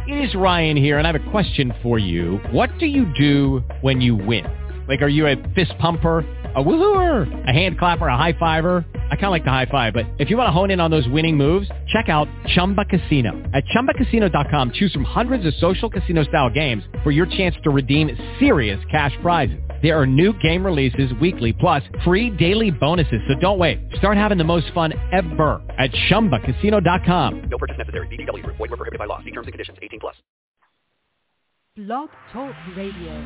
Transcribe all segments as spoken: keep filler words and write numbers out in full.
It is Ryan here, and I have a question for you. What do you do when you win? Like, are you a fist pumper, a woohooer, a hand clapper, a high fiver? I kind of like the high five, but if you want to hone in on those winning moves, check out Chumba Casino. At chumba casino dot com, choose from hundreds of social casino-style games for your chance to redeem serious cash prizes. There are new game releases weekly, plus free daily bonuses. So don't wait. Start having the most fun ever at chumba casino dot com. No purchase necessary. V G W. Void where prohibited by law. See terms and conditions. eighteen plus. Blog Talk Radio.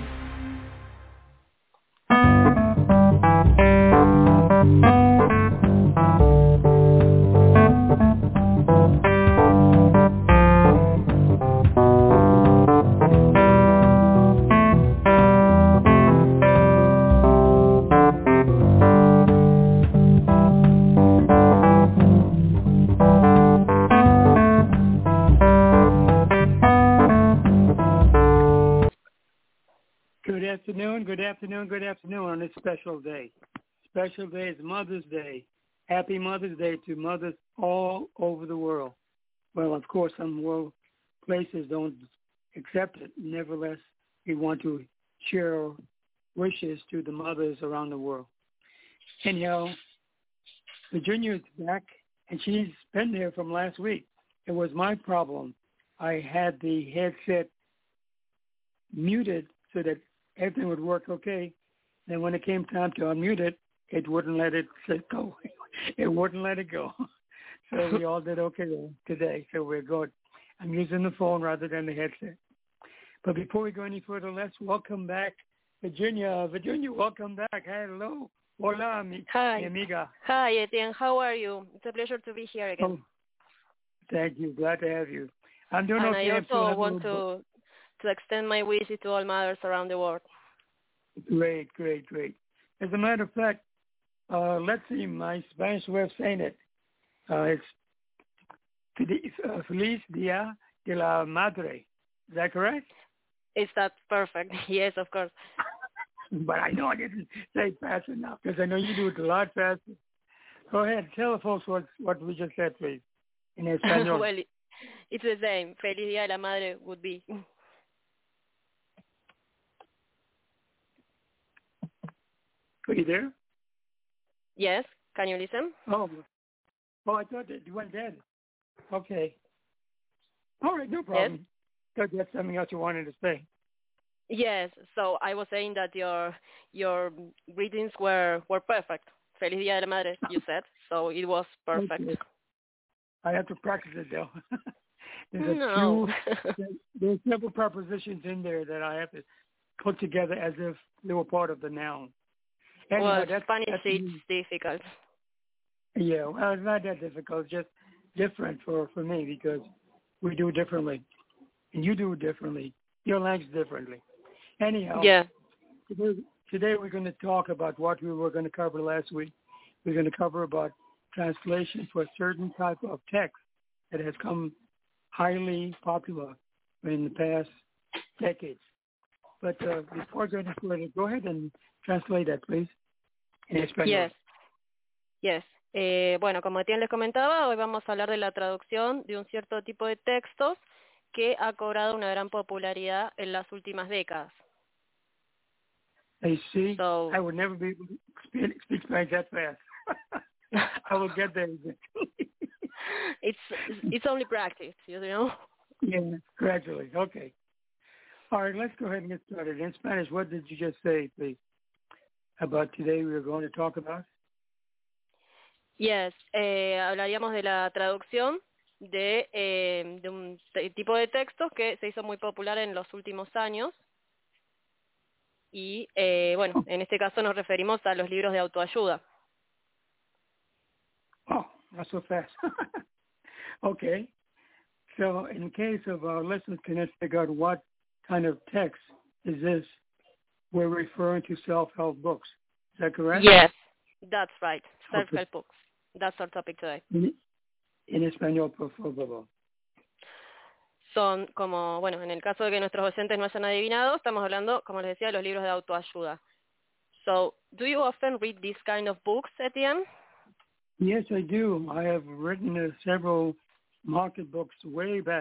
Good afternoon, good afternoon, good afternoon on this special day. Special day is Mother's Day. Happy Mother's Day to mothers all over the world. Well, of course, some world places don't accept it. Nevertheless, we want to share wishes to the mothers around the world. Anyhow, Virginia is back, and she's been there from last week. It was my problem. I had the headset muted so that everything would work okay. Then when it came time to unmute it, it wouldn't let it go. It wouldn't let it go. So we all did okay today. So we're good. I'm using the phone rather than the headset. But before we go any further, let's welcome back Virginia. Virginia, welcome back. Hello. Hola, mi, Hi. mi amiga. Hi, Etienne. How are you? It's a pleasure to be here again. Oh, thank you. Glad to have you. I'm doing and okay. I also I'm want to to extend my wishes to all mothers around the world. Great, great, great. As a matter of fact, uh, let's see, my Spanish way of saying it, uh, it's uh, Feliz Dia de la Madre. Is that correct? Is that perfect? Yes, of course. But I know I didn't say it fast enough because I know you do it a lot faster. Go ahead. Tell the folks what, what we just said, please, in Espanol. Well, it's the same. Feliz Dia de la Madre would be. Are you there? Yes. Can you listen? Oh, oh, I thought that you went dead. Okay. All right, no problem. Yes. Thought you had something else you wanted to say. Yes. So I was saying that your your greetings were, were perfect. Feliz Dia de la Madre, you said. So it was perfect. Okay. I have to practice it, though. There's no. a few, there's several prepositions in there that I have to put together as if they were part of the noun. Anyhow, well, that's, Spanish that's, it's difficult. Yeah, well, it's not that difficult. It's just different for, for me because we do it differently. And you do it differently. Your language differently. Anyhow, yeah. today, today we're going to talk about what we were going to cover last week. We're going to cover about translation for a certain type of text that has come highly popular in the past decades. But uh, before going further, go ahead and translate that, please, in español. Yes. Yes. Eh, bueno, como Etienne les comentaba, hoy vamos a hablar de la traducción de un cierto tipo de textos que ha cobrado una gran popularidad en las últimas décadas. I see. So, I would never be able to speak, speak Spanish that fast. I will get there eventually. it's it's only practice, you know. Yeah, gradually. Okay. All right, let's go ahead and get started. In Spanish, what did you just say, please, about today we are going to talk about? Yes, eh, hablaríamos de la traducción de, eh, de un t- tipo de textos que se hizo muy popular en los últimos años. Y, eh, bueno, en este caso nos referimos a los libros de autoayuda. Oh, not so fast. Okay. So in case of our listeners cannot figure out what kind of text is this, we're referring to self-help books. Is that correct? Yes, that's right. Self-help Okay. books. That's our topic today. In, in español, por favor. Son como, bueno, en el caso de que nuestros docentes no hayan adivinado, estamos hablando, como les decía, de los libros de autoayuda. So, do you often read these kind of books, Etienne? Yes, I do. I have written uh, several market books way back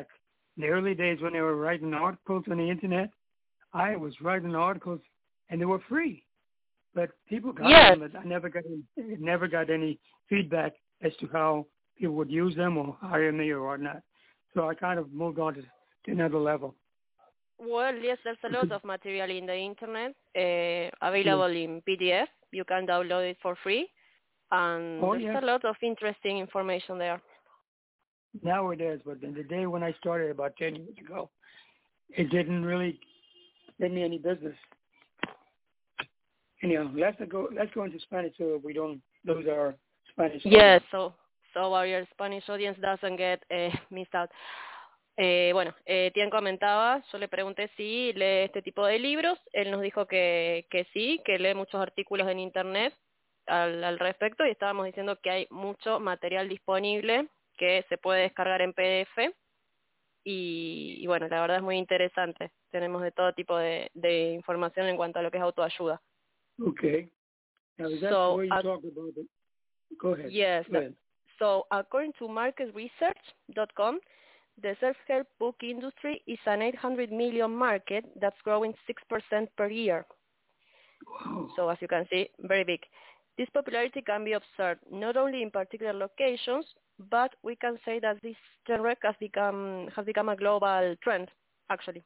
In the early days when they were writing articles on the internet, I was writing articles and they were free. But people got Yes. them, but I never got any, never got any feedback as to how people would use them or hire me or whatnot. So I kind of moved on to, to another level. Well, yes, there's a lot of material in the internet uh, available in P D F. You can download it for free, and Oh, there's yeah. a lot of interesting information there. Now it is, but in the day when I started about ten years ago, it didn't really give me any business. Anyhow, let's go. Let's go into Spanish so we don't lose our Spanish. Yes, so so our Spanish audience doesn't get uh, missed out. Eh, bueno, eh, Tien comentaba, yo le pregunté si lee este tipo de libros, él nos dijo que, que sí, que lee muchos artículos en internet al, al respecto, y estábamos diciendo que hay mucho material disponible que se puede descargar en P D F, y, y bueno, la verdad es muy interesante, tenemos de todo tipo de, de información en cuanto a lo que es autoayuda. Okay. Now, is that So, where you uh, talk about it? Go ahead. Yes. Go ahead. So according to market research dot com, the self-help book industry is an eight hundred million market that's growing six percent per year. Wow. So as you can see, very big. This popularity can be observed not only in particular locations, but we can say that this genre has become has become a global trend, actually.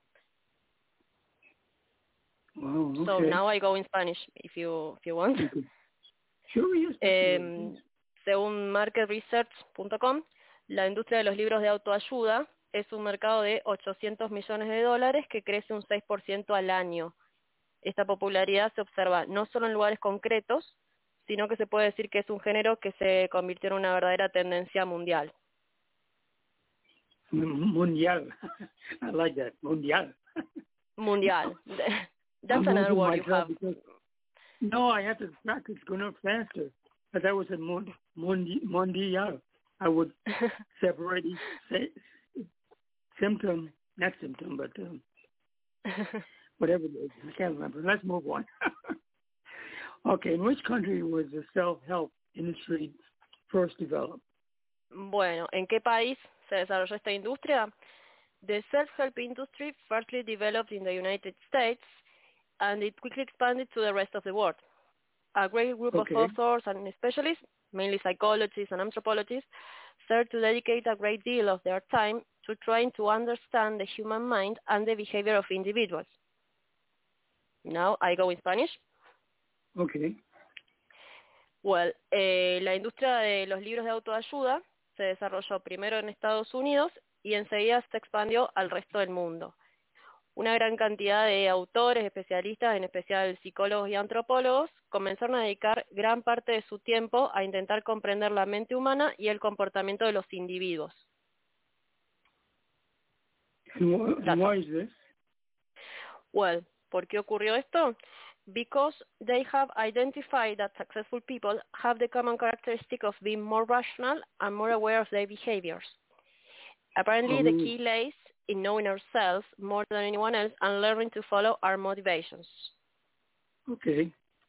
Wow. Okay. So now I go in Spanish, if you if you want. Okay. Sure, yes. Eh, según market research punto com, la industria de los libros de autoayuda es un mercado de ochocientos millones de dólares que crece un seis por ciento al año. Esta popularidad se observa no solo en lugares concretos, sino que se puede decir que es un género que se convirtió en una verdadera tendencia mundial. Mundial. I like that. Mundial. Mundial. That's I'm another losing word you myself have. because- No, I have to practice going up faster. But that was a mon- mondi- mondial. I would separate each say, symptom, not symptom, but um, whatever it is. I can't remember. Let's move on. Okay, in which country was the self-help industry first developed? Bueno, ¿en qué país se desarrolló esta industria? The self-help industry firstly developed in the United States, and it quickly expanded to the rest of the world. A great group Okay. of authors and specialists, mainly psychologists and anthropologists, started to dedicate a great deal of their time to trying to understand the human mind and the behavior of individuals. Now I go in Spanish. Okay. Well, eh, la industria de los libros de autoayuda se desarrolló primero en Estados Unidos y enseguida se expandió al resto del mundo. Una gran cantidad de autores, especialistas, en especial psicólogos y antropólogos, comenzaron a dedicar gran parte de su tiempo a intentar comprender la mente humana y el comportamiento de los individuos. And, wh- and why is this? Well, ¿por qué ocurrió esto? Because they have identified that successful people have the common characteristic of being more rational and more aware of their behaviors. Apparently, the Oh. key lays in knowing ourselves more than anyone else and learning to follow our motivations. Okay.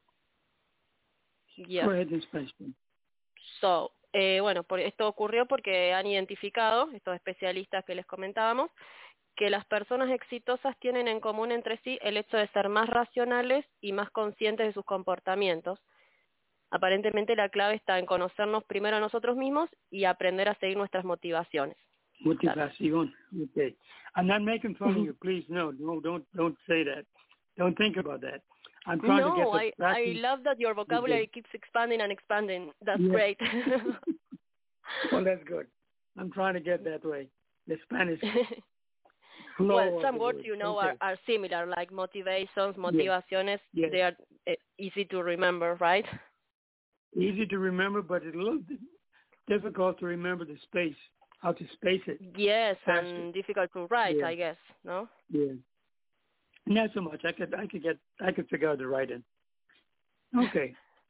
Yes. Go ahead in Spanish. then. So, eh, bueno, por, esto ocurrió porque han identificado, estos especialistas que les comentábamos, que las personas exitosas tienen en común entre sí el hecho de ser más racionales y más conscientes de sus comportamientos. Aparentemente la clave está en conocernos primero a nosotros mismos y aprender a seguir nuestras motivaciones. Motivación. Okay. I'm not making fun of you. Please, no, no, don't, don't say that. Don't think about that. I'm trying to get No, the I, I practice. love that your vocabulary keeps expanding and expanding. That's Yeah. great. Well, that's good. I'm trying to get that way. The Spanish flow. Well, of some the words, word. you know, Okay. are, are similar, like motivations, motivaciones. Yes. They are uh, easy to remember, right? Easy to remember, but it's a little difficult to remember the space, how to space it. Yes, Faster. and difficult to write, Yeah. I guess, no? Yeah. Not so much. I could, I could get, I could figure out the writing. Okay.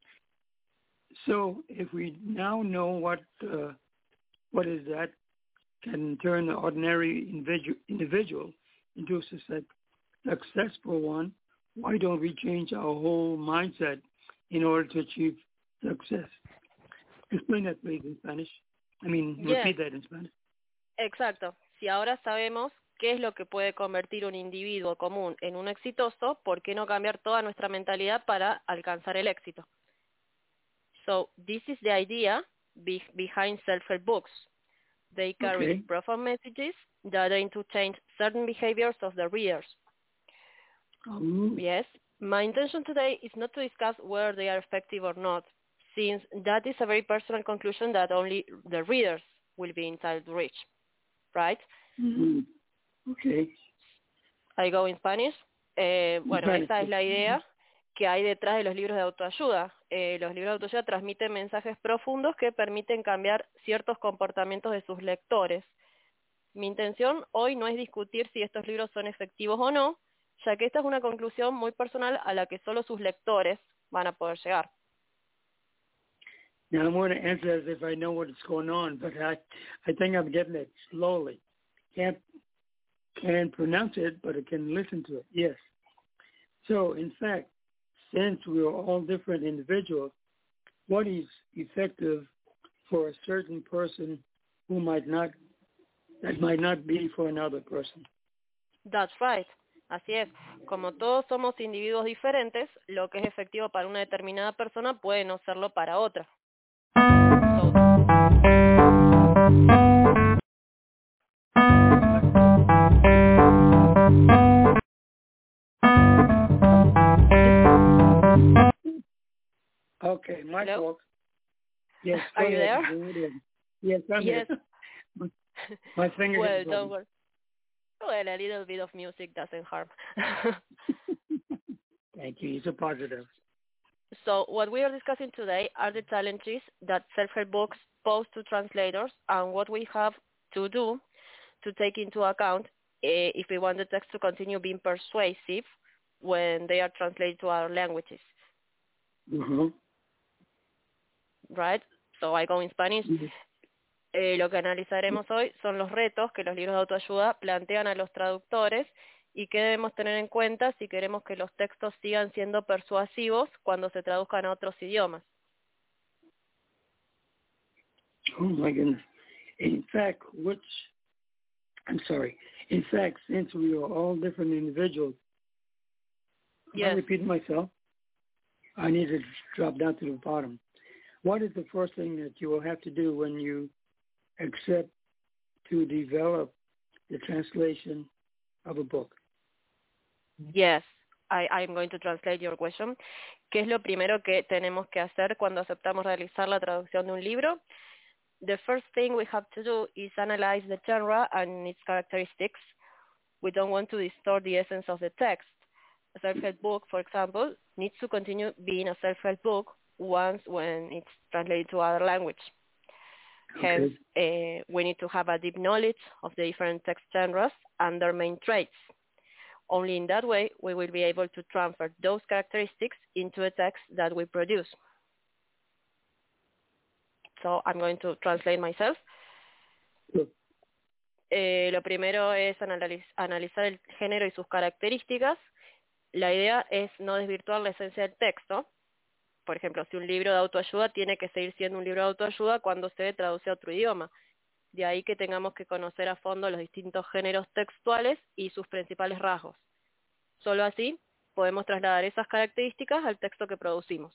So if we now know what, uh, what is that can turn the ordinary individual, individual into a success, successful one, why don't we change our whole mindset in order to achieve success? Explain that, please, in Spanish. I mean, Yes. repeat that in Spanish. Exacto. si ahora sabemos qué es lo que puede convertir un individuo común en un exitoso, ¿por qué no cambiar toda nuestra mentalidad para alcanzar el éxito? So, this is the idea be- behind self-help books. They carry Okay. profound messages that aim to change certain behaviors of the readers. Um, Yes, my intention today is not to discuss whether they are effective or not, since that is a very personal conclusion that only the readers will be entitled to reach, right? mm, okay. I go in Spanish. Eh, bueno, Spanish. esa es la idea que hay detrás de los libros de autoayuda. Eh, los libros de autoayuda transmiten mensajes profundos que permiten cambiar ciertos comportamientos de sus lectores. Mi intención hoy no es discutir si estos libros son efectivos o no, ya que esta es una conclusión muy personal a la que solo sus lectores van a poder llegar. Now I'm going to answer as if I know what's going on, but I, I think I'm getting it slowly. Can't can't pronounce it, but I can listen to it. Yes. So, in fact, since we are all different individuals, what is effective for a certain person who might not, that might not be for another person? That's right. Así es. Como todos somos individuos diferentes, lo que es efectivo para una determinada persona puede no serlo para otra. Okay, my Hello? fault. Yes. Are go you ahead. there? Go ahead. Yes, I'm Yes. here. My finger Well, is don't worry. Well, a little bit of music doesn't harm. Thank you. It's a positive. So what we are discussing today are the challenges that self-help books pose to translators and what we have to do to take into account uh, if we want the text to continue being persuasive when they are translated to other languages, Mm-hmm. right? So I go in Spanish. Mm-hmm. Eh, lo que analizaremos hoy son los retos que los libros de autoayuda plantean a los traductores y qué debemos tener en cuenta si queremos que los textos sigan siendo persuasivos cuando se traduzcan a otros idiomas. Oh, my goodness. In fact, which, I'm sorry, in fact, since we are all different individuals, Yes. I'm repeating myself. I need to drop down to the bottom. What is the first thing that you will have to do when you accept to develop the translation of a book? Yes, I, I'm going to translate your question. ¿Qué es lo primero que tenemos que hacer cuando aceptamos realizar la traducción de un libro? The first thing we have to do is analyze the genre and its characteristics. We don't want to distort the essence of the text. A self-help book, for example, needs to continue being a self-help book once when it's translated to other language. Hence, uh, we need to have a deep knowledge of the different text genres and their main traits. Only in that way, we will be able to transfer those characteristics into a text that we produce. So I'm going to translate myself. Sure. Eh, lo primero es analiz- analizar el género y sus características. La idea es no desvirtuar la esencia del texto. Por ejemplo, si un libro de autoayuda tiene que seguir siendo un libro de autoayuda cuando se traduce a otro idioma. De ahí que tengamos que conocer a fondo los distintos géneros textuales y sus principales rasgos. Solo así podemos trasladar esas características al texto que producimos.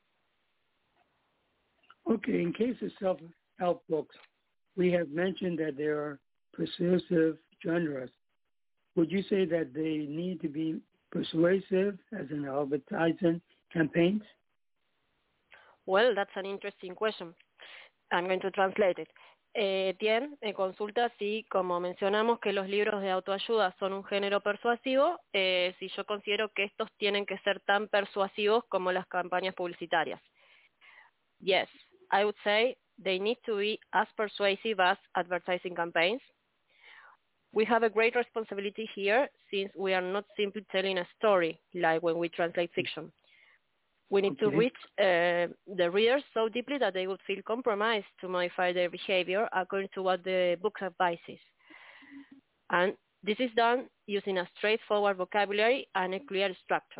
Okay, in case of self-help books, we have mentioned that there are persuasive genres. Would you say that they need to be persuasive as in advertising campaigns? Well, that's an interesting question. I'm going to translate it. Eh, Tien eh, consulta si, como mencionamos que los libros de autoayuda son un género persuasivo, eh, si yo considero que estos tienen que ser tan persuasivos como las campañas publicitarias. Yes, I would say they need to be as persuasive as advertising campaigns. We have a great responsibility here since we are not simply telling a story like when we translate fiction. We need to Okay. reach uh, the readers so deeply that they would feel compromised to modify their behavior according to what the book advises. And this is done using a straightforward vocabulary and a clear structure.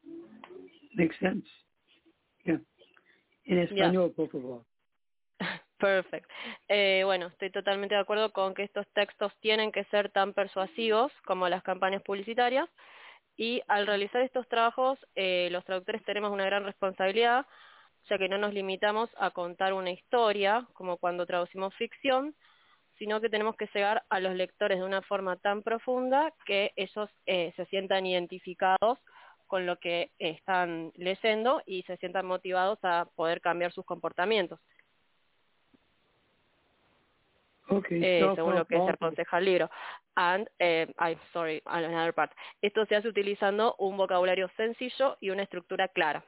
Makes sense. Yeah. En español, por favor. Perfect. Eh, bueno, estoy totalmente de acuerdo con que estos textos tienen que ser tan persuasivos como las campañas publicitarias y al realizar estos trabajos eh, los traductores tenemos una gran responsabilidad, ya que no nos limitamos a contar una historia como cuando traducimos ficción, sino que tenemos que llegar a los lectores de una forma tan profunda que ellos eh, se sientan identificados con lo que están leyendo y se sientan motivados a poder cambiar sus comportamientos. Okay, eh, según lo que se self-help aconseja el libro. And, eh, I'm sorry, another part. Esto se hace utilizando un vocabulario sencillo y una estructura clara.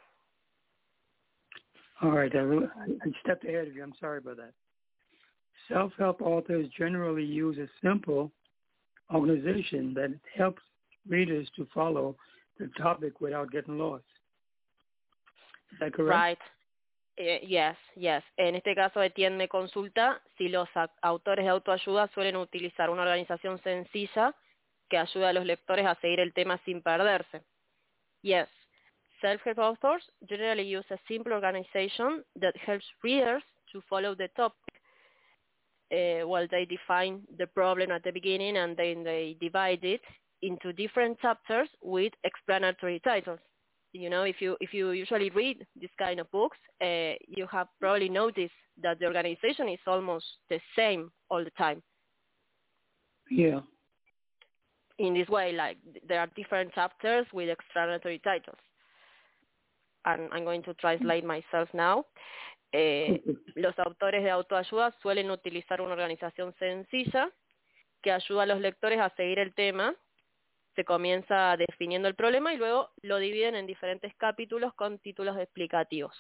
All right, I, really- I stepped ahead of you. I'm sorry about that. Self-help authors generally use a simple organization that helps readers to follow the topic without getting lost. Is that correct? Right. Eh, yes, yes. En este caso, Etienne me consulta si los a- autores de autoayuda suelen utilizar una organización sencilla que ayude a los lectores a seguir el tema sin perderse. Yes. Self-help authors generally use a simple organization that helps readers to follow the topic. Uh, well, they define the problem at the beginning and then they divide it into different chapters with explanatory titles. You know, if you if you usually read this kind of books, uh, you have probably noticed that the organization is almost the same all the time. Yeah. In this way, like there are different chapters with explanatory titles. And I'm going to translate myself now. Eh, los autores de autoayuda suelen utilizar una organización sencilla que ayuda a los lectores a seguir el tema. Se comienza definiendo el problema y luego lo dividen en diferentes capítulos con títulos explicativos.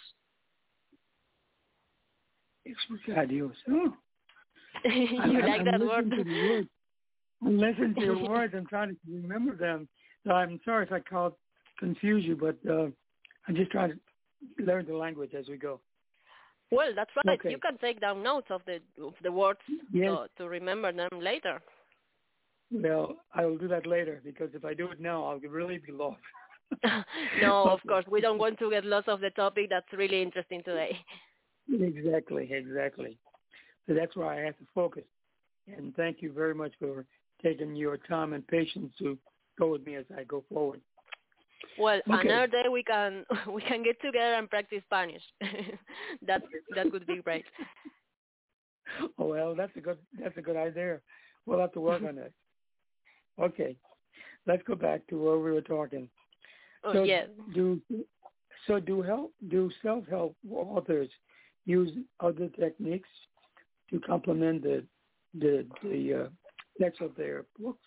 Explicativos. Oh. You I'm, like I'm that listening word? to the words. I'm listening to your words. I'm trying to remember them. So I'm sorry if I caused confuse you, but uh, I'm just trying to learn the language as we go. Well, that's right. Okay. You can take down notes of the of the words Yes. to, to remember them later. Well, I will do that later because if I do it now, I'll really be lost. No, of Okay. course. We don't want to get lost of the topic. That's really interesting today. Exactly, exactly. So that's why I have to focus. And thank you very much for taking your time and patience to go with me as I go forward. Well, Okay. another day we can we can get together and practice Spanish. that that would be great. Oh, well, that's a good that's a good idea. We'll have to work on that. Okay, let's go back to where we were talking. Oh, So yes. do so do help do self help authors use other techniques to complement the the the uh, text of their books?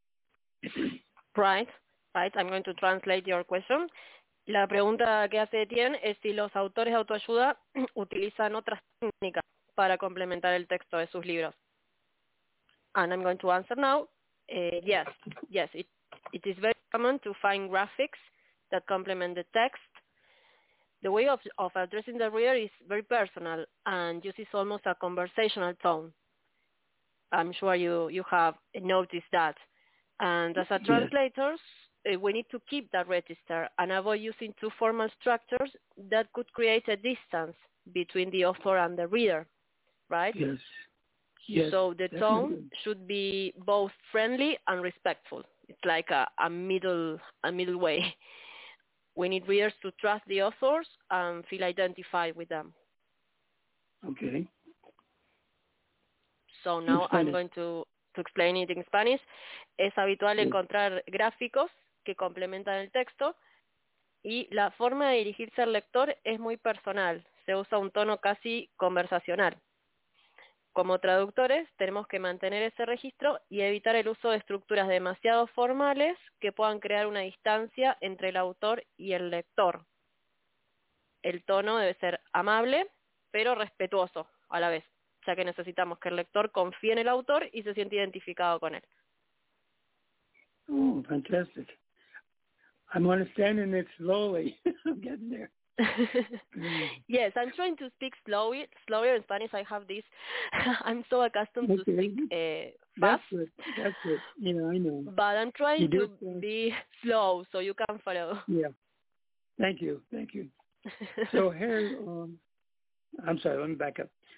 Right, right. I'm going to translate your question. La pregunta que hace Etienne es si los autores de autoayuda utilizan otras técnicas para complementar el texto de sus libros. And I'm going to answer now. Uh, yes, yes. It it is very common to find graphics that complement the text. The way of of addressing the reader is very personal and uses almost a conversational tone. I'm sure you you have noticed that. And as a Yes. translators, uh, we need to keep that register and avoid using too formal structures that could create a distance between the author and the reader, right? Yes. Yes. So the definitely. tone should be both friendly and respectful. It's like a, a middle a middle way. We need readers to trust the authors and feel identified with them. Okay. So now I'm Spanish. going to, to explain it in Spanish. Es habitual Sí. encontrar gráficos que complementan el texto y la forma de dirigirse al lector es muy personal. Se usa un tono casi conversacional. Como traductores tenemos que mantener ese registro y evitar el uso de estructuras demasiado formales que puedan crear una distancia entre el autor y el lector. El tono debe ser amable, pero respetuoso a la vez, ya que necesitamos que el lector confíe en el autor y se sienta identificado con él. Oh, fantastic. I'm understanding it slowly. I'm getting there. Yes, I'm trying to speak slowly, slower in Spanish. I have this. I'm so accustomed to Okay. speak uh, That's fast, good. That's good. Yeah, I know. but I'm trying You do to it, uh, be slow so you can follow. Yeah. Thank you. Thank you. So here, um, I'm sorry, let me back up.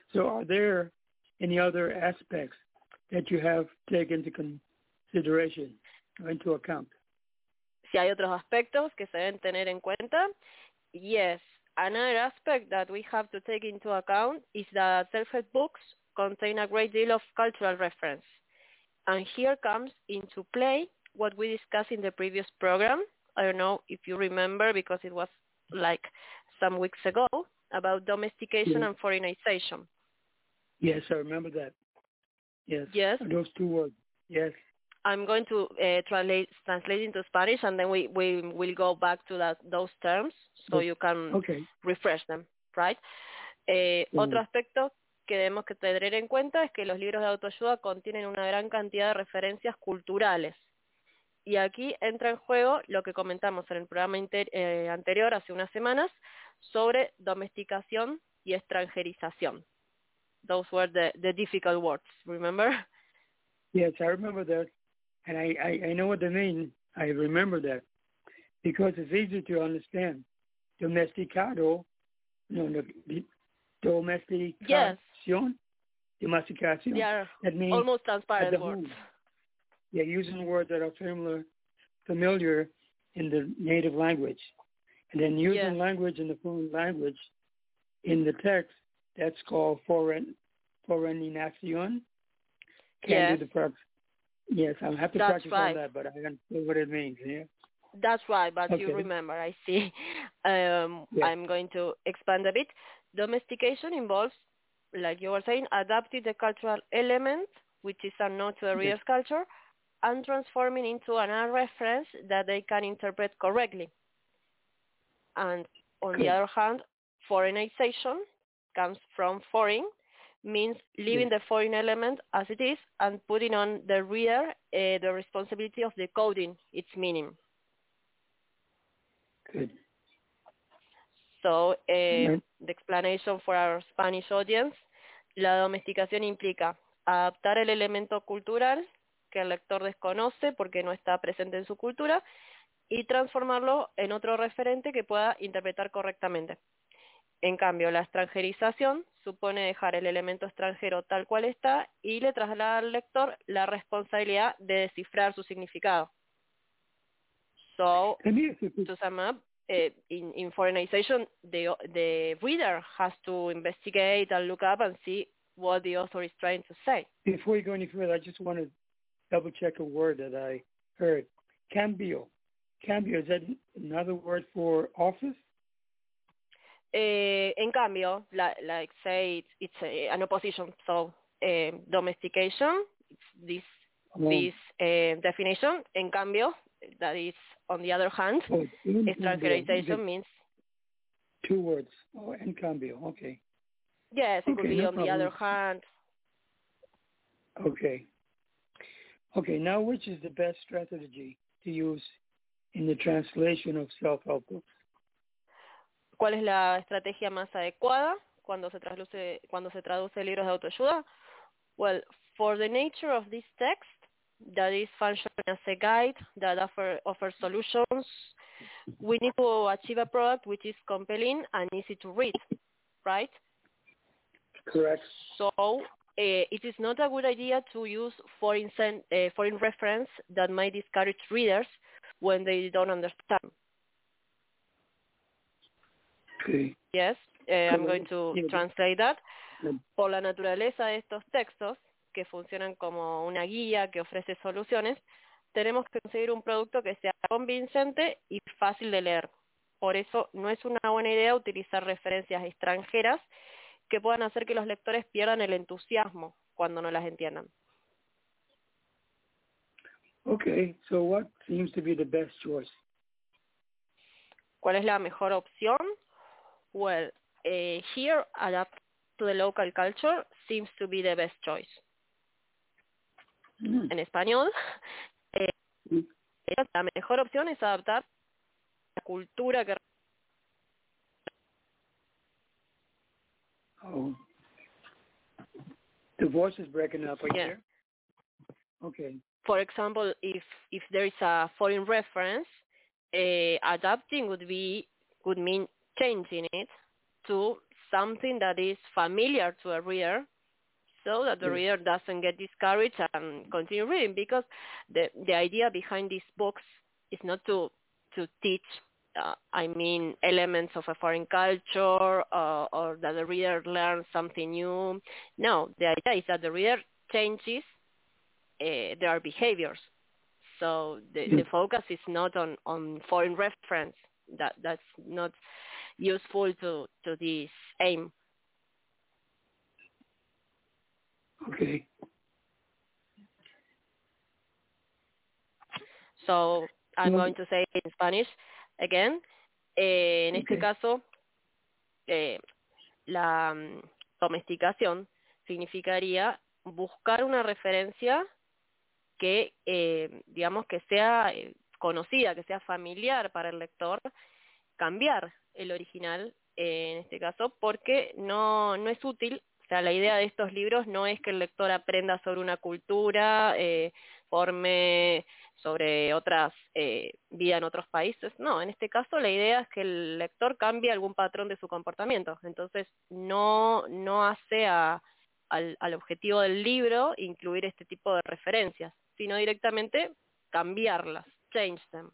So are there any other aspects that you have taken into consideration or into account? Si hay otros aspectos que se deben tener en cuenta, yes. Another aspect that we have to take into account is that self-help books contain a great deal of cultural reference. And here comes into play what we discussed in the previous program. I don't know if you remember because it was like some weeks ago about domestication Yes. and foreignization. Yes, I remember that. Yes. Yes. Those two words. Yes. I'm going to uh, translate translate into Spanish, and then we, we will go back to that, those terms so you can Okay. refresh them, right? Eh, Mm. Otro aspecto que debemos que tener en cuenta es que los libros de autoayuda contienen una gran cantidad de referencias culturales. Y aquí entra en juego lo que comentamos en el programa inter, eh, anterior, hace unas semanas, sobre domesticación y extranjerización. Those were the, the difficult words, remember? Yes, I remember that. And I, I, I know what they mean. I remember that. Because it's easy to understand. Domesticado, no, no, domesticación. Yes. Domesticación. They are That means almost at transparent the words. home. Yeah, using words that are familiar, familiar in the native language. And then using Yes. language in the foreign language in the text, that's called foreign, foreignización. Can't Yes. do the prep. Yes, I'll have to That's practice right. on that, but I don't know what it means. Yeah. That's right, but you Okay. remember, I see. Um, Yeah. I'm going to expand a bit. Domestication involves, like you were saying, adapting the cultural element, which is unknown to the Yes. reader's culture, and transforming into another reference that they can interpret correctly. And on Good. the other hand, foreignization comes from foreign, means leaving Yes. the foreign element as it is and putting on the reader uh, the responsibility of decoding its meaning. Good. So, uh, Right. the explanation for our Spanish audience, la domesticación implica adaptar el elemento cultural que el lector desconoce porque no está presente en su cultura y transformarlo en otro referente que pueda interpretar correctamente. En cambio, la extranjerización supone dejar el elemento extranjero tal cual está y le traslada al lector la responsabilidad de descifrar su significado. So, Let me ask you, to sum up, uh, in, in foreignization, the, the reader has to investigate and look up and see what the author is trying to say. before you go any further, I just want to double check a word that I heard. Cambio. Cambio, is that another word for office? Eh, en cambio, la, like say it's, it's a, an opposition, so eh, domestication, it's this Oh. this uh, definition. En cambio, that is on the other hand, Oh, en cambio. extranjerization means Two words. Oh, en cambio. Okay. yes, it could Okay, be no on the problem. other hand. Okay. Okay, now which is the best strategy to use in the translation of self-help books? ¿Cuál es la estrategia más adecuada cuando se traduce cuando se traduce libros de autoayuda? Well, for the nature of this text, that is functioning as a guide that offer offers solutions, we need to achieve a product which is compelling and easy to read, right? Correct. So uh, it is not a good idea to use foreign sen- uh, foreign reference that might discourage readers when they don't understand. Okay. Yes, uh, I'm going to Yeah. translate that. Good. Por la naturaleza de estos textos, que funcionan como una guía que ofrece soluciones, tenemos que conseguir un producto que sea convincente y fácil de leer. Por eso no es una buena idea utilizar referencias extranjeras que puedan hacer que los lectores pierdan el entusiasmo cuando no las entiendan. Okay, so what seems to be the best choice? ¿Cuál es la mejor opción? Well, uh, here, adapt to the local culture seems to be the best choice. Mm. En español, eh, Mm. la mejor opción es adaptar la cultura que... Oh. The voice is breaking up. Are you Yeah. there? Okay. For example, if if there is a foreign reference, uh, adapting would be would mean changing it to something that is familiar to a reader, so that the Yes. reader doesn't get discouraged and continue reading, because the the idea behind these books is not to to teach, uh, I mean, elements of a foreign culture, uh, or that the reader learns something new. No, the idea is that the reader changes uh, their behaviors. So the, the focus is not on, on foreign reference. That that's not useful to, to this aim. Okay. So I'm Well- going to say in Spanish again. Eh, en este Okay. caso, eh, la mm, domesticación significaría buscar una referencia que, eh, digamos, que sea eh, conocida, que sea familiar para el lector, cambiar el original eh, en este caso, porque no, no es útil. O sea, la idea de estos libros no es que el lector aprenda sobre una cultura, eh, forme sobre otras eh, vida en otros países. No, en este caso la idea es que el lector cambie algún patrón de su comportamiento. Entonces no, no hace a, al, al objetivo del libro incluir este tipo de referencias, sino directamente cambiarlas, change them.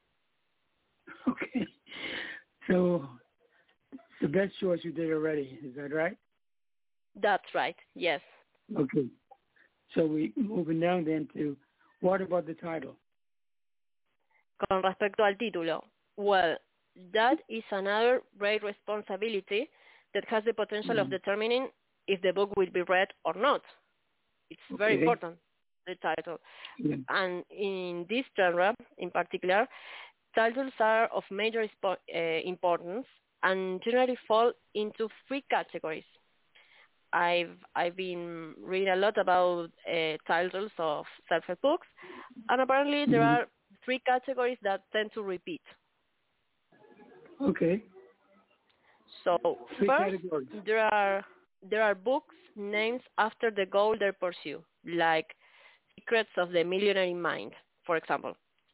Okay. So the best choice you did already, is that right? That's right, yes. Okay. So we moving down then to what about the title? Con respecto al título, well, that is another great responsibility that has the potential of Mhm. determining if the book will be read or not. It's very Okay. important, the title. Yeah. And in this genre, in particular, titles are of major ispo- uh, importance and generally fall into three categories. I've I've been reading a lot about uh, titles of self-help books, and apparently there Mhm. are three categories that tend to repeat. Okay. So Three first, categories. there are there are books named after the goal they pursue, like Secrets of the Millionaire Mind, for example.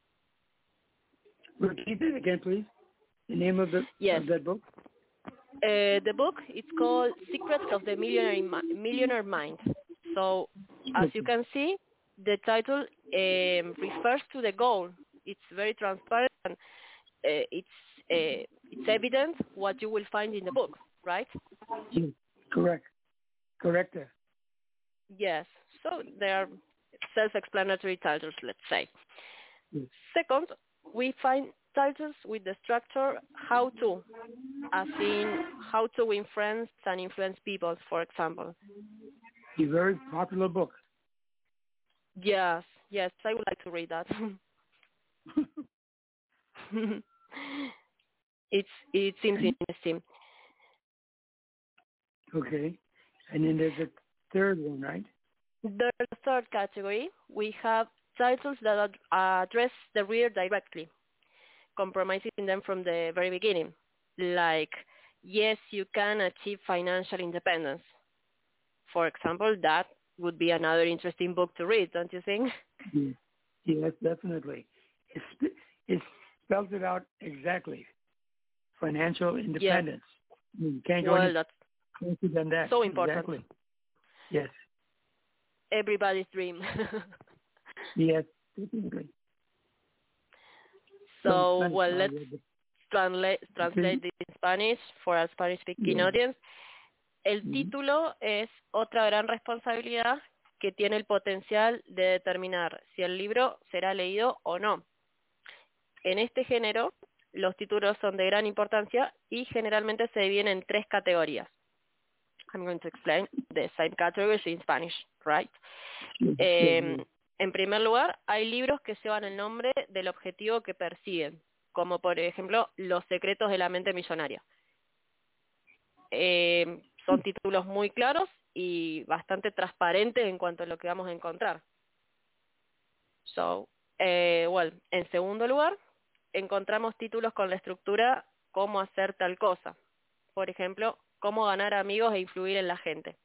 Repeat that again, please. The name of the Yes. of that book. Uh, the book it's called Secrets of the Millionaire Mi- Millionaire Mind. So, as you can see, the title um, refers to the goal. It's very transparent and uh, it's uh, it's evident what you will find in the book, right? Yeah. Correct. Correct. There. Yes. So they are self-explanatory titles, let's say. Yes. Second, we find titles with the structure how to, as in how to win friends and influence people, for example. A very popular book. Yes, yes, I would like to read that. it's it seems interesting. Okay. And then there's a third one, right? The third category, we have titles that ad- address the reader directly, compromising them from the very beginning, like, yes, you can achieve financial independence. For example, that would be another interesting book to read, don't you think? Yeah. Yes, definitely. It's, it spells it out exactly. Financial independence. You can't go Well, any that's closer than that. so important. Exactly. Yes. Everybody's dream. Yes, definitely. So, Spanish, well, uh, let's translate, translate this in Spanish for our Spanish-speaking Yeah. audience. El Mhm. título es otra gran responsabilidad que tiene el potencial de determinar si el libro será leído o no. En este género, los títulos son de gran importancia y generalmente se dividen en tres categorías. I'm going to explain the same categories in Spanish, right? Eh, en primer lugar, hay libros que llevan el nombre del objetivo que persiguen, como por ejemplo Los secretos de la mente millonaria. Eh, son títulos muy claros y bastante transparentes en cuanto a lo que vamos a encontrar. So, eh, well, en segundo lugar, encontramos títulos con la estructura cómo hacer tal cosa. Por ejemplo, cómo ganar amigos e influir en la gente.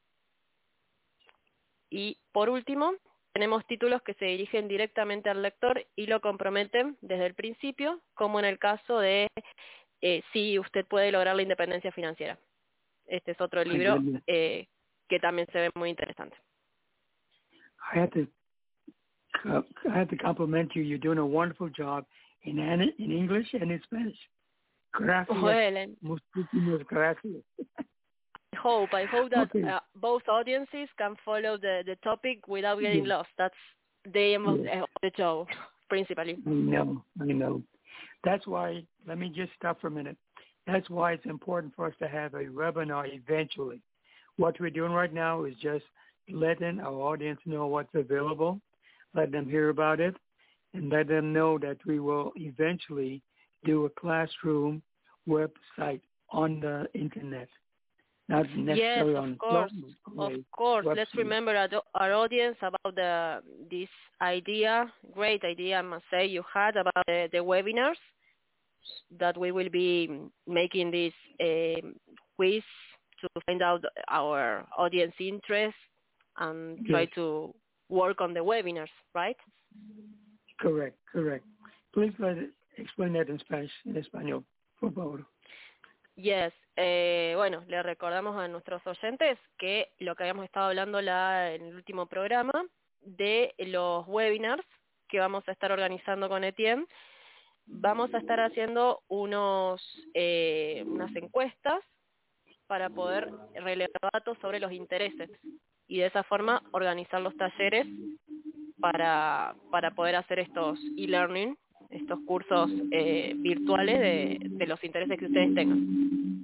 Y por último, tenemos títulos que se dirigen directamente al lector y lo comprometen desde el principio, como en el caso de eh, si usted puede lograr la independencia financiera. Este es otro libro eh, que también se ve muy interesante. I have to, I have to compliment you. You're doing a wonderful job in in English and in Spanish. Gracias. Well, Muchísimas gracias. I hope I hope that Okay. uh, both audiences can follow the, the topic without getting Yeah. lost. That's the aim of, Yeah. of the show, principally. I know, I know. That's why, let me just stop for a minute. That's why it's important for us to have a webinar eventually. What we're doing right now is just letting our audience know what's available, let them hear about it, and let them know that we will eventually do a classroom website on the internet. Not necessarily Yes, on of course, on of a course. website. Let's remember our, our audience about the this idea, great idea, I must say, you had about the, the webinars, that we will be making this um, quiz to find out our audience interest and try Yes. to work on the webinars, right? Correct, correct. Please let it, explain that in Spanish, en español, por favor. Yes. Eh, bueno, le recordamos a nuestros oyentes que lo que habíamos estado hablando la, en el último programa de los webinars que vamos a estar organizando con Etienne. Vamos a estar haciendo unos eh, unas encuestas para poder relevar datos sobre los intereses y de esa forma organizar los talleres para, para poder hacer estos e-learning, estos cursos eh, virtuales de, de los intereses que ustedes tengan.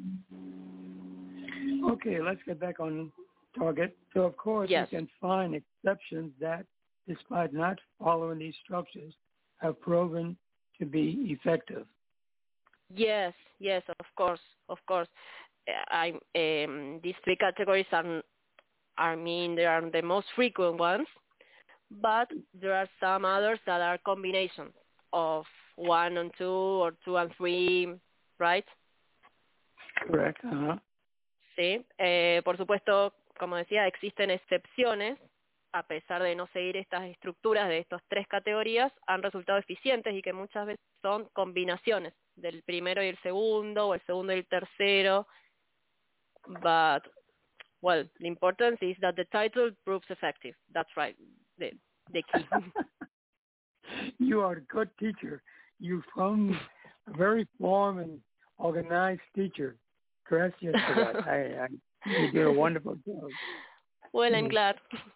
Okay, let's get back on target. So, of course, Yes. we can find exceptions that, despite not following these structures, have proven to be effective. Yes, yes, of course, of course. I, um, these three categories are, I mean, they are the most frequent ones, but there are some others that are combinations of one and two or two and three, right? Correct. Uh-huh. Sí. Eh, por supuesto, como decía, existen excepciones. A pesar de no seguir estas estructuras de estas tres categorías, han resultado eficientes y que muchas veces son combinaciones del primero y el segundo, o el segundo y el tercero. But, well, the importance is that the title proves effective. That's right, the, the key. You are a good teacher. You found a very formed and organized teacher. Gracias for that. I, I, you did a wonderful job. Well, I'm glad.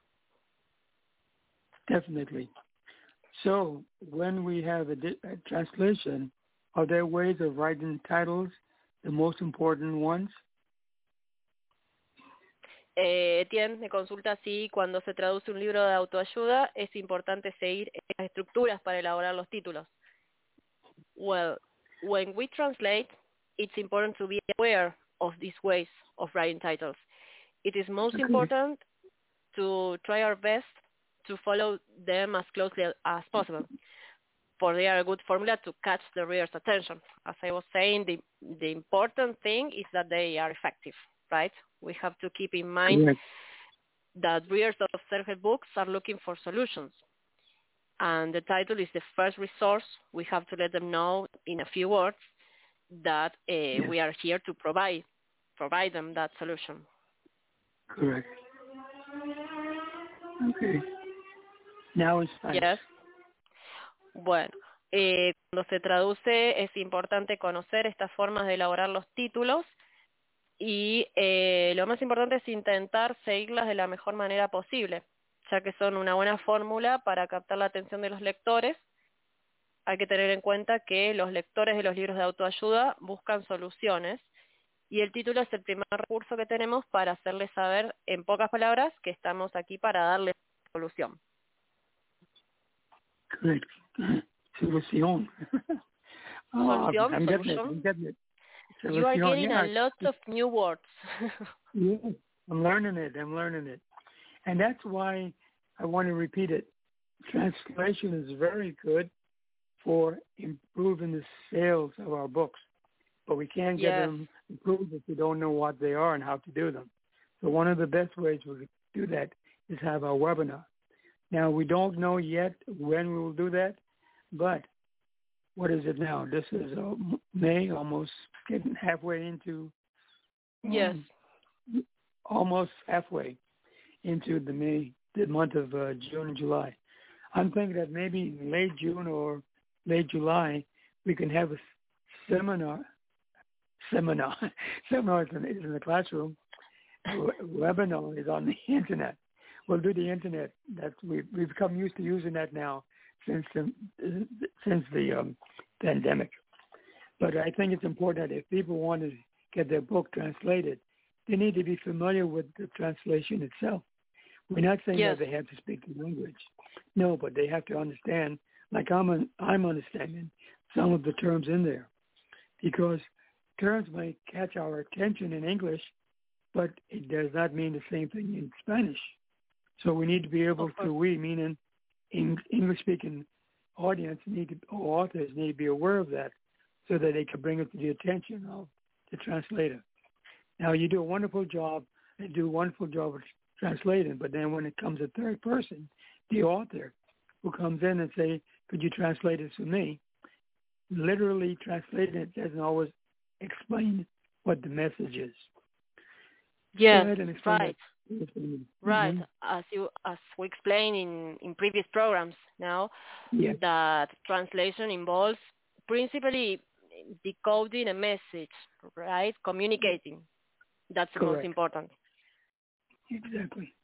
Definitely. So when we have a, di- a translation, are there ways of writing titles, the most important ones? Eh, Etienne me consulta si cuando se traduce un libro de autoayuda es importante seguir estas estructuras para elaborar los títulos. Well, when we translate, it's important to be aware of these ways of writing titles. It is most Okay. important to try our best to follow them as closely as possible, for they are a good formula to catch the reader's attention. As I was saying, the, the important thing is that they are effective, right? We have to keep in mind Correct. that readers of self-help books are looking for solutions. And the title is the first resource. We have to let them know in a few words that uh, Yes. we are here to provide provide them that solution. Correct. Okay. Now in Spanish. Yes. Bueno, eh, cuando se traduce es importante conocer estas formas de elaborar los títulos y eh, lo más importante es intentar seguirlas de la mejor manera posible, ya que son una buena fórmula para captar la atención de los lectores. Hay que tener en cuenta que los lectores de los libros de autoayuda buscan soluciones y el título es el primer recurso que tenemos para hacerles saber en pocas palabras que estamos aquí para darles solución. Correct. Solución. Oh, Solución, I'm getting it. solution. I'm getting it. You are Solución, getting yeah. a lot of new words. Yeah, I'm learning it. I'm learning it. And that's why I want to repeat it. Translation is very good for improving the sales of our books. But we can't get Yes. them improved if we don't know what they are and how to do them. So one of the best ways we do that is have our webinar. Now, we don't know yet when we will do that, but what is it now? This is uh, May, almost getting halfway into um, Yes. almost halfway into the May, the month of uh, June and July. I'm thinking that maybe in late June or late July we can have a seminar. Seminar, seminar is in, is in the classroom. Webinar is on the internet. We'll do the internet. That we've we've become used to using that now since the since the um, pandemic. But I think it's important that if people want to get their book translated, they need to be familiar with the translation itself. We're not saying Yes. that they have to speak the language. No, but they have to understand, like I'm I'm understanding some of the terms in there, because terms may catch our attention in English, but it does not mean the same thing in Spanish. So we need to be able to, we meaning English-speaking audience need to, or authors need to be aware of that, so that they can bring it to the attention of the translator. Now, you do a wonderful job, and do a wonderful job of translating, but then when it comes to third person, the author who comes in and say, could you translate it for me? Literally translating it doesn't always explain what the message is. Yes, Go ahead and explain right. that. Right, Mhm. as you as we explained in, in previous programs now, Yeah. that translation involves principally decoding a message, right? Communicating. That's the most Correct. important. Exactly.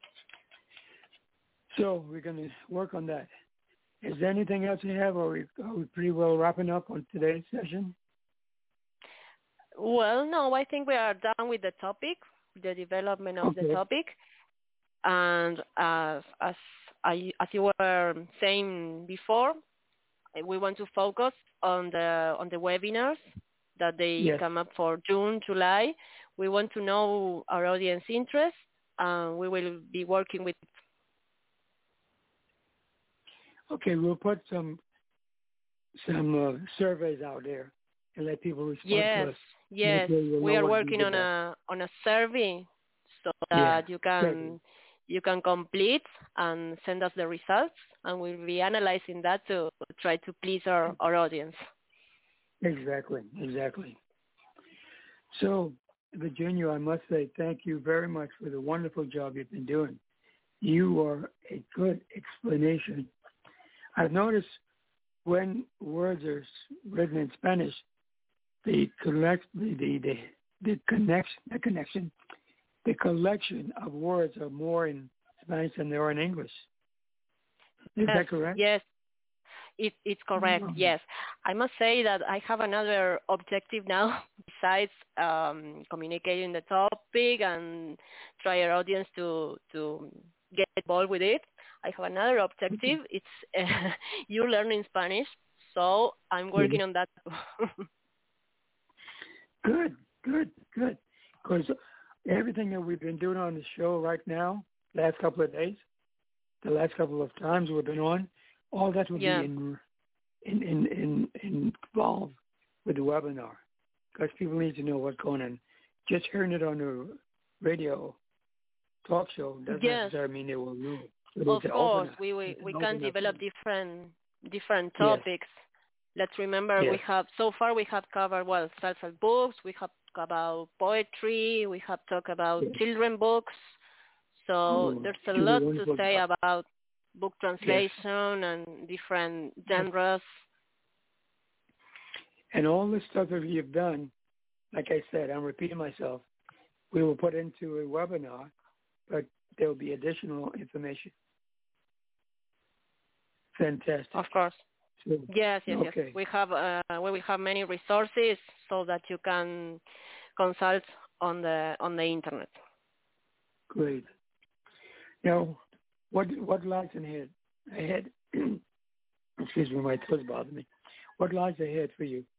So we're going to work on that. Is there anything else you have, or are we, are we pretty well wrapping up on today's session? Well, no, I think we are done with the topic, the development of Okay. the topic, and as as I, as you were saying before, we want to focus on the on the webinars that they Yes. come up for June, July. We want to know our audience interest, and we will be working with. Okay, we'll put some some uh, surveys out there and let people respond Yes, to us. yes, That way we'll we know are what to do working with on that. a on a survey so Yeah, that you can survey. you can complete and send us the results, and we'll be analyzing that to try to please our, our audience. Exactly, exactly. So, Virginia, I must say thank you very much for the wonderful job you've been doing. You are a good explanation. I've noticed when words are written in Spanish, the collect the the the, the connection the connection the collection of words are more in Spanish than they are in English. Is yes, that correct? Yes, it, it's correct. Mhm. Yes, I must say that I have another objective now besides um, communicating the topic and try our audience to to get involved with it. I have another objective. It's uh, you learning Spanish, so I'm working on that. Good, good, good. Because everything that we've been doing on the show right now, last couple of days, the last couple of times we've been on, all that will Yeah. be in, in, in, in, in involved with the webinar. Because people need to know what's going on. Just hearing it on the radio talk show doesn't Yes. necessarily mean they will know. So Of it's an course, opener. we we, It's an we can opener. develop different different Yes. topics. Let's remember we Yes. have so far we have covered well self-help books, we have talked about poetry, we have talked about Yes. children books. So Oh, there's a you do a lot to wonderful say job. about book translation and different genres. And all the stuff that you've done, like I said, I'm repeating myself, we will put into a webinar, but there will be additional information. Fantastic. Of course. So, Yes, yes, okay. yes. We have uh, we will have many resources so that you can consult on the on the internet. Great. Now, what what lies ahead? Ahead. Excuse me, my toes bother me. What lies ahead for you?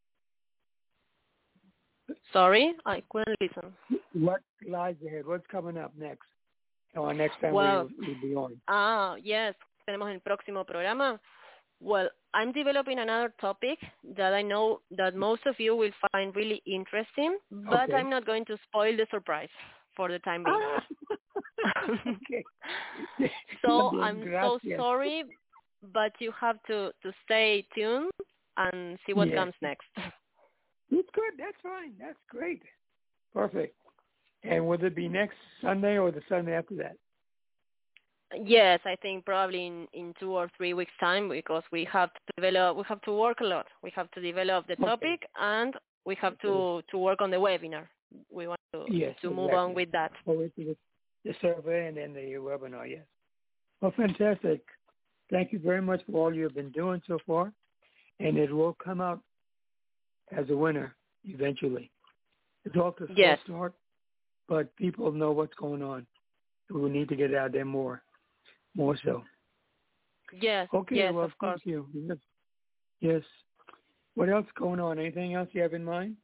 Sorry, I couldn't listen. What lies ahead? What's coming up next? Or next time Well, we will be on. Ah, yes, tenemos el próximo programa. Well, I'm developing another topic that I know that most of you will find really interesting, but Okay. I'm not going to spoil the surprise for the time being. Okay. So Bien, I'm so gracias. sorry, but you have to, to stay tuned and see what Yes. comes next. It's good. That's fine. That's great. Perfect. And will it be next Sunday or the Sunday after that? Yes, I think probably in, in two or three weeks' time, because we have to develop, we have to work a lot. We have to develop the topic, okay. and we have to, to work on the webinar. We want to yes, to exactly. move on with that. Oh, the, the survey and then the webinar, yes. Well, fantastic. Thank you very much for all you've been doing so far, and it will come out as a winner eventually. It's off to a yes. slow start, but people know what's going on. We need to get out there more. More so. Yes. Okay. Yes, well, of course. Thank you. Yes. Yes. What else going on? Anything else you have in mind?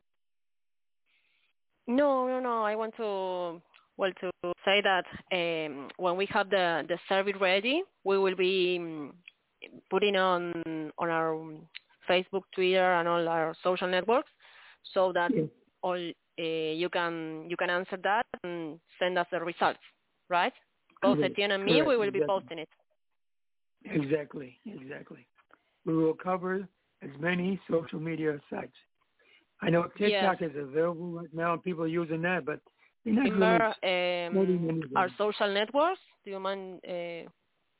No, no, no. I want to well to say that um, when we have the the survey ready, we will be um, putting on on our Facebook, Twitter, and all our social networks, so that yes. all uh, you can you can answer that and send us the results. Right. Both Correct. Etienne and me, Correct. we will exactly. be posting it. Exactly, exactly. We will cover as many social media sites. I know TikTok yes. is available right now, and people are using that, but they're not Remember really um, our social networks? Do you mind? Uh...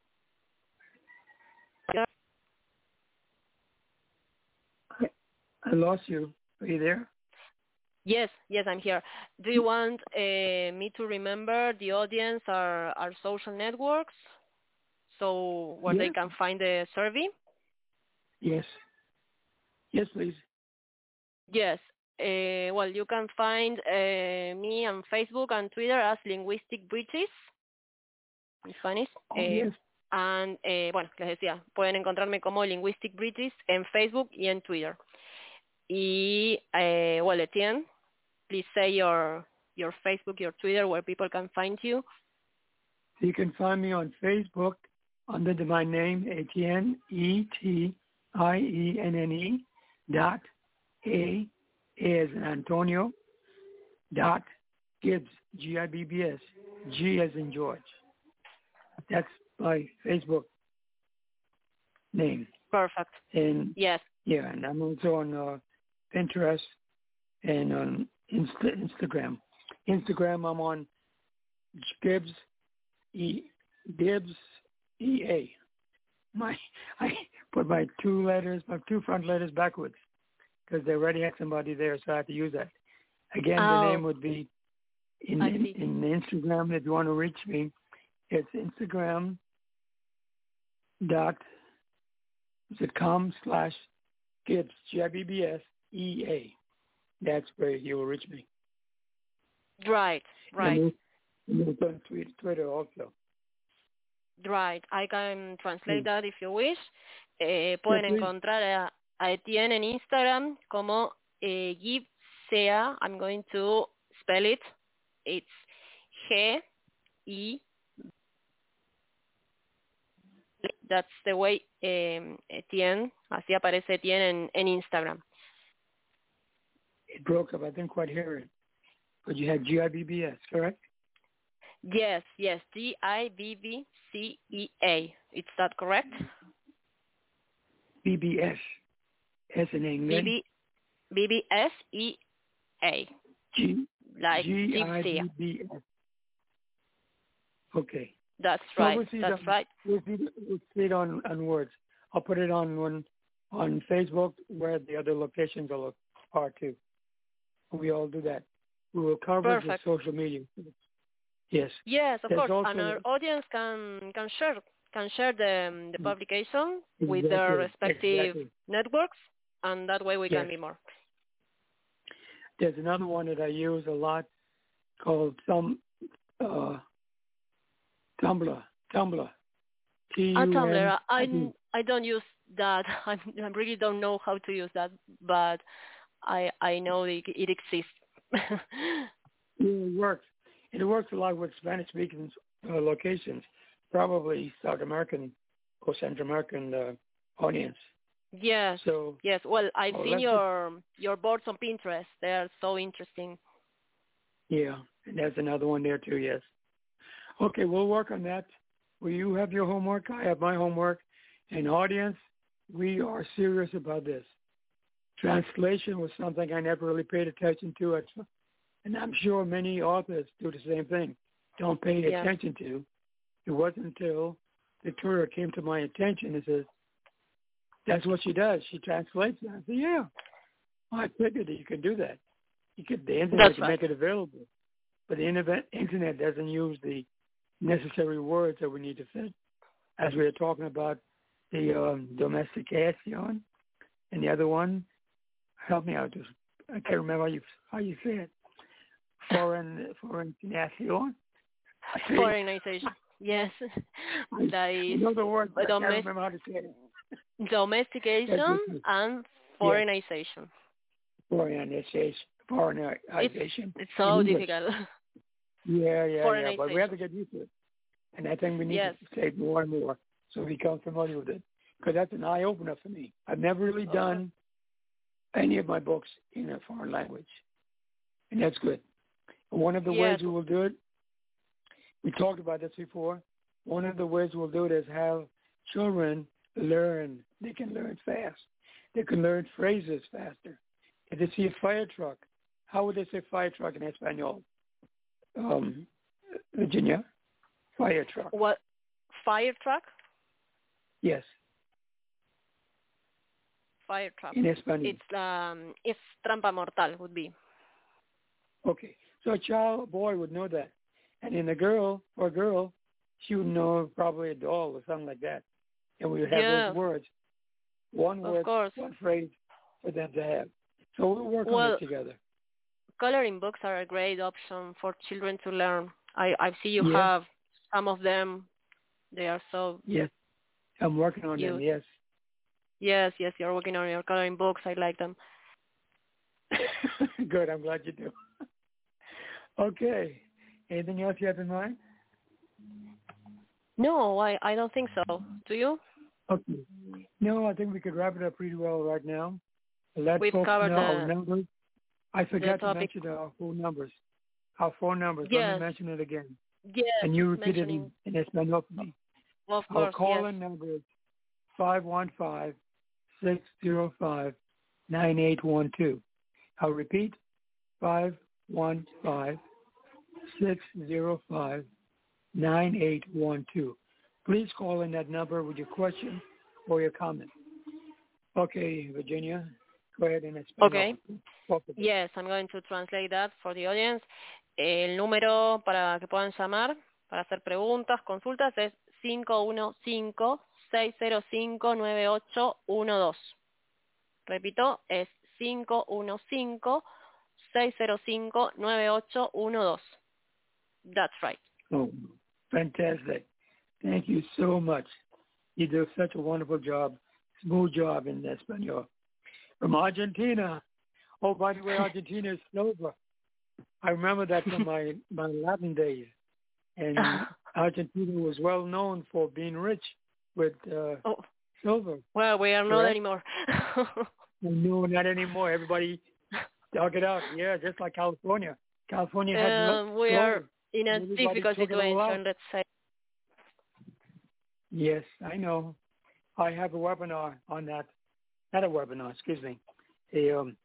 I, I lost you. Are you there? Yes, yes, I'm here. Do you want uh, me to remember the audience, our, our social networks, so where yes. they can find the survey? Yes. Yes, please. Yes. Uh, well, you can find uh, me on Facebook and Twitter as Linguistic British, en Spanish. Oh, eh, yes. And, eh, bueno, les decía, pueden encontrarme como Linguistic British en Facebook y en Twitter. Y, eh, well, Etienne, please say your your Facebook, your Twitter, where people can find you. You can find me on Facebook under the, my name, Etienne, E T I E N N E, dot A, A as in Antonio, dot Gibbs, G I B B S, G as in George. That's my Facebook name. Perfect. And yes. Yeah, and I'm also on uh, Pinterest and on Insta- Instagram. Instagram, I'm on Gibbs, E, Gibbs, E A. My, I put my two letters, my two front letters backwards because they already had somebody there, so I had to use that. Again, oh. the name would be in, in, in Instagram. If you want to reach me, it's Instagram dot is it com slash Gibbs, G I B B S E A. That's where you will reach me. Right, right. And it's on Twitter also. Right, I can translate sí. that if you wish. Eh, pueden yeah, encontrar a, a Etienne en Instagram como eh, Gibsea. I'm going to spell it. It's G I. That's the way um, Etienne, así aparece Etienne en, en Instagram. It broke up. I didn't quite hear it. But you had G I B B S, correct? Yes, yes, G I B B C E A. Is that correct? B B S. S in England. B B S E A. G like G I B B S. Okay. That's so right. We'll see That's the, right. We'll see, we'll see it on, on words. I'll put it on on, on Facebook where the other locations are, are too. We all do that. We will cover Perfect. the social media. Yes. Yes, of There's course. also, and our audience can can share can share the the publication exactly, with their respective exactly. networks, and that way we yes. can be more. There's another one that I use a lot called some uh, Tumblr. Tumblr. T U N. A Tumblr. I I don't use that. I I really don't know how to use that, but I I know it, it exists. It works. It works a lot with Spanish-speaking uh, locations, probably South American or Central American uh, audience. Yes. So yes. Well, I've oh, seen your your boards on Pinterest. They are so interesting. Yeah, and there's another one there too. Yes. Okay, we'll work on that. Will you have your homework? I have my homework. And audience, we are serious about this. Translation was something I never really paid attention to at and I'm sure many authors do the same thing, don't pay Yeah. attention to. It wasn't until Victoria came to my attention and says, that's what she does. She translates it. I said, yeah, I figured that you could do that. You could, the internet That's can right. make it available. But the internet, internet doesn't use the necessary words that we need to fit. As we were talking about the um, domestication and the other one, help me out. Just, I can't remember how you, how you say it. Foreign, foreign nation. Foreignization. Yes. That I is know the word, but I can't domestic, remember how to say it. domestication and foreignization. Foreignization. Foreignization. It's so in English. difficult. Yeah, yeah, yeah. But we have Foreignization. to get used to it. And I think we need Yes. to say it more and more so we become familiar with it. Because that's an eye-opener for me. I've never really Oh. done any of my books in a foreign language. And that's good. And one of the Yes. ways we will do it, we talked about this before, one of the ways we'll do it is have children learn. They can learn fast. They can learn phrases faster. If they see a fire truck, how would they say fire truck in Espanol? Um, Virginia? Fire truck. What? Fire truck? Yes, Fire truck. in Espanol. It's um, it's trampa mortal would be. Okay, so a child, a boy would know that. And in a girl, or a girl, she would know probably a doll or something like that. And we would have Yeah. those words. One Of word, course. one phrase for them to have. So we'll work on Well, it together. coloring books are a great option for children to learn. I I see you Yes. have some of them. They are so Yes, I'm working on them, cute. yes. Yes, yes, you're working on your coloring books. I like them. Good, I'm glad you do. Okay, anything else you have in mind? No, I, I don't think so. Do you? Okay. No, I think we could wrap it up pretty well right now. Let We've folks covered know our the, numbers. I forgot to topic. mention our phone numbers. Our phone numbers. Let Yes. me mention it again. Yes, And you repeat it mentioning, in, in Espanol for me. of Our course, call-in yes. number is five one five, six zero five, nine eight one two. I'll repeat, five one five, six zero five, nine eight one two. Please call in that number with your question or your comment. Okay, Virginia, go ahead and explain. Okay. Yes, I'm going to translate that for the audience. El número para que puedan llamar, para hacer preguntas, consultas, es cinco uno cinco, seis cero cinco, nueve ocho uno dos. Repito, es cinco uno cinco, seis cero cinco, nueve ocho uno dos. That's right. Oh, fantastic. Thank you so much. You do such a wonderful job, smooth job in Espanol. From Argentina. Oh, by the way, Argentina is silver. I remember that from my, my Latin days. And Argentina was well known for being rich with uh, Oh, silver. well, we are not Correct? anymore. No, not anymore. Everybody dug it out. Yeah, just like California. California had um, we gold. are in a Everybody difficult took it all out. situation, let's say. Yes, I know. I have a webinar on that. Not a webinar, excuse me. A um,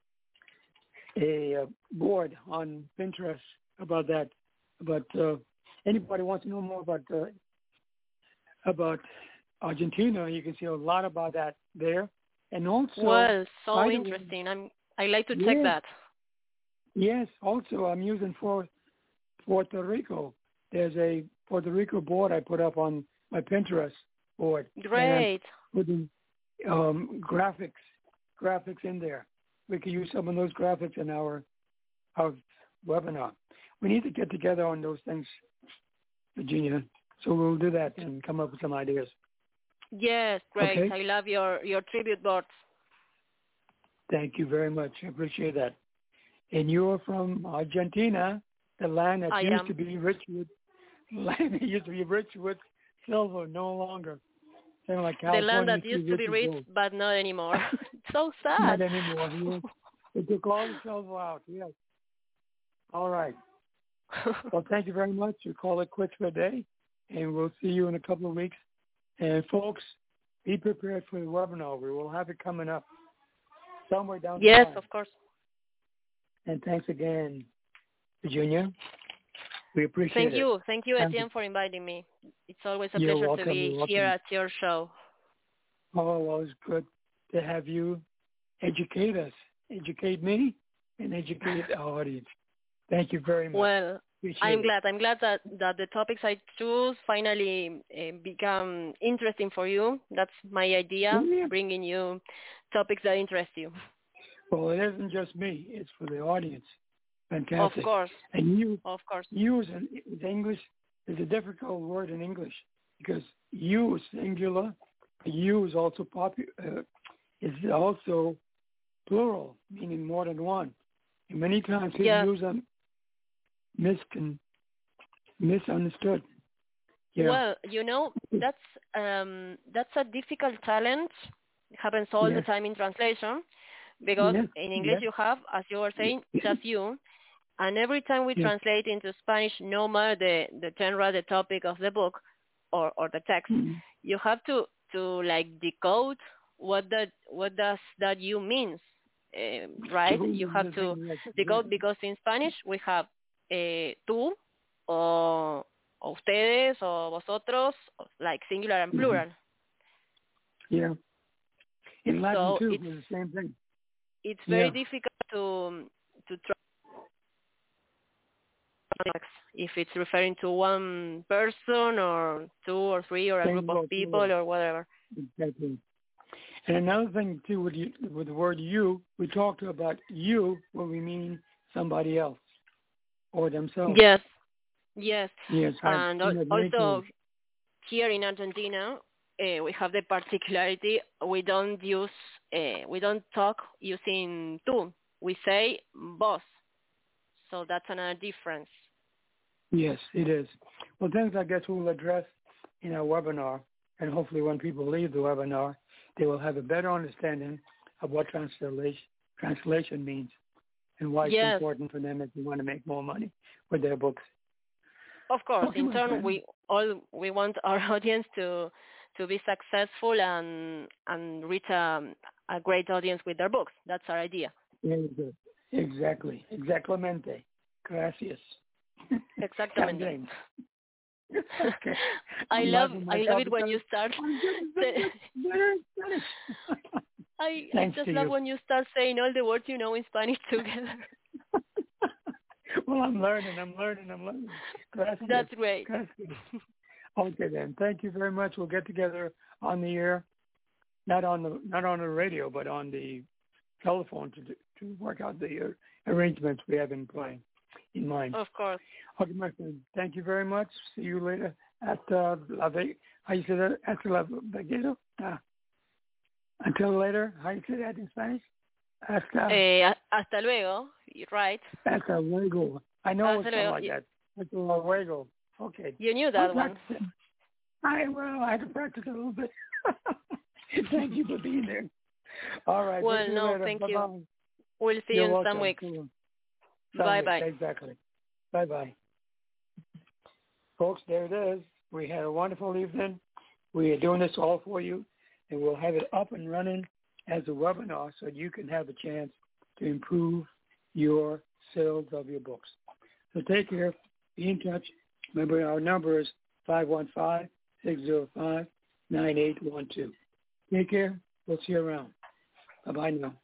a uh, board on Pinterest about that. But uh, anybody wants to know more about uh, about Argentina, you can see a lot about that there. And also, Well, so by the way- interesting. I'm. I like to check Yes. that. yes, also I'm using for Puerto Rico. There's a Puerto Rico board I put up on my Pinterest board. And I'm Great. putting um, graphics, graphics in there. We could use some of those graphics in our our webinar. We need to get together on those things, Virginia. So we'll do that and come up with some ideas. Yes, great. Okay. I love your your tribute boards. Thank you very much. I appreciate that. And you're from Argentina, the land that I used am. to be rich with land that used to be rich with silver, no longer. Kind of like The California land that used to be with rich, gold. but not anymore. So sad. Not anymore. Yes. They took all the silver out. Yes. All right. Well, thank you very much. We call it quits for a day, and we'll see you in a couple of weeks. And folks, be prepared for the webinar. We will have it coming up somewhere down the Yes, line. of course. And thanks again. Virginia. We appreciate Thank it. you. Thank you, Thank you. Etienne, for inviting me. It's always a You're pleasure welcome. to be You're here welcome. at your show. Oh, well, it's good to have you educate us, educate me, and educate our audience. Thank you very much. Well, Appreciate I'm it. glad. I'm glad that, that the topics I choose finally uh, become interesting for you. That's my idea, Yeah. bringing you topics that interest you. Well, it isn't just me. It's for the audience. Of Fantastic. course. And you, Of course. use in in English is a difficult word in English because you is singular, you is also popu- uh, is also plural, meaning more than one. And many times people Yeah. use them miscon- misunderstood. Yeah. Well, you know, that's um, that's a difficult challenge. It happens all the Yes. time in translation because Yes. in English Yes. you have, as you were saying, just you. And every time we Yes. translate into Spanish, no matter the, the genre, the topic of the book or, or the text, Mhm. you have to, to like decode what that what does that you means, uh, right? You have to decode because in Spanish we have eh, tú o, o ustedes o vosotros, like singular and plural. Yeah. In Latin So too, it's it's the same thing. it's very Yeah. difficult to to try if it's referring to one person or two or three or a group Singular, of people plural. or whatever. Exactly. And another thing too, with you, with the word "you," we talked about you when we mean somebody else or themselves. Yes, yes. Yes. I, And you al- know, many also times. here in Argentina, uh, we have the particularity we don't use, uh, we don't talk using tú. We say vos. So that's another difference. Yes, it is. Well, things I guess we'll address in our webinar, and hopefully when people leave the webinar, they will have a better understanding of what translation translation means and why Yes. it's important for them if they want to make more money with their books. Of course, Okay, in my turn, friend. we all we want our audience to to be successful and and reach a, a great audience with their books. That's our idea. Very good. Exactly. Exactamente. Gracias. Exactamente. Okay. I I'm love laughing I love it myself when you because- start. Oh, goodness, goodness, goodness, goodness. I I Thanks just to love you. when you start saying all the words you know in Spanish together. Well, I'm learning. I'm learning. I'm learning. Gracias. That's great. Gracias. Okay, then. Thank you very much. We'll get together on the air, not on the not on the radio, but on the telephone to do, to work out the uh, arrangements we have in play in mind. Of course. Okay, my friend. Thank you very much. See you later at uh, La Ve- How you say that? Hasta la Veguero? Ah. Until later. How you say that in Spanish? Hasta, Eh, hasta luego. Right. hasta luego. I know Hasta it's something luego. like that. Hasta luego. Okay. You knew I'll that one. practice it. I well, I had to practice a little bit. Thank you for being there. All right. Well, talk to you no, later. thank Bye-bye. you. We'll see You're you in welcome. some weeks. Some Bye weeks, bye. Exactly. Bye bye. Folks, there it is. We had a wonderful evening. We are doing this all for you, and we'll have it up and running as a webinar so you can have a chance to improve your sales of your books. So take care. Be in touch. Remember, our number is five one five, six zero five, nine eight one two. Take care. We'll see you around. Bye-bye now.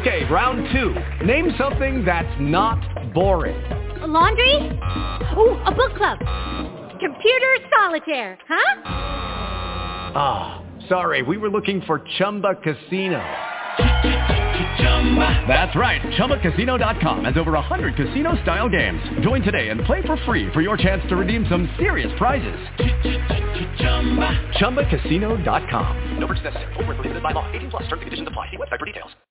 Okay, round two. Name something that's not boring. A laundry? Ooh, a book club. Computer solitaire, huh? Ah, oh, sorry, we were looking for Chumba Casino. That's right, Chumba Casino dot com has over one hundred casino-style games. Join today and play for free for your chance to redeem some serious prizes. Chumba Casino dot com. No purchase necessary. Void where prohibited by law. eighteen plus. Terms and conditions apply. See website for details.